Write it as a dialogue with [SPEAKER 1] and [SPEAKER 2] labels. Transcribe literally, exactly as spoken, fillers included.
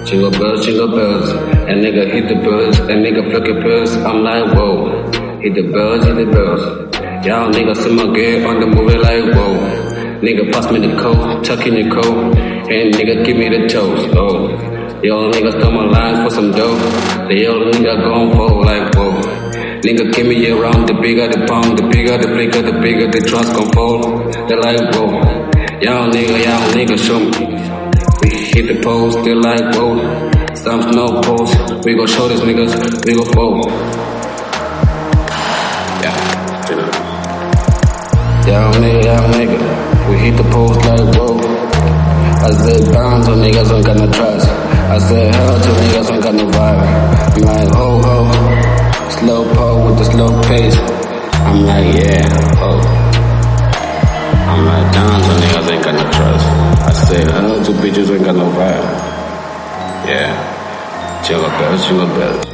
[SPEAKER 1] Jingle bells, jingle bells. A nigga hit the bells, a nigga pluck your bells. I'm like, whoa. Hit the bells, hit the bells. Y'all niggas see my gear on the movie like, whoa. Nigga pass me the coat, tuck in your coat. And nigga give me the toast, oh. Y'all niggas come online for some dough. The y'all nigga gon' fall like, whoa. Nigga give me around, the bigger the pound, the bigger the flicker, the bigger the trust gon' fall. They're like, whoa. Y'all nigga, y'all nigga show me. We hit the post, they're like, whoa. Stumps no post, we gon' show these niggas, we gon' fold. Yeah, you know. Y'all nigga, y'all nigga, we hit the post like, whoa. I said bounce on niggas ain't got no trust. I said hell to niggas ain't got no vibe. I'm like, ho ho, slow po with the slow pace. I'm like, yeah, oh. I'm like, down to niggas ain't got no trust. I said hell to bitches ain't got no vibe. Yeah, jingle bells, jingle bells.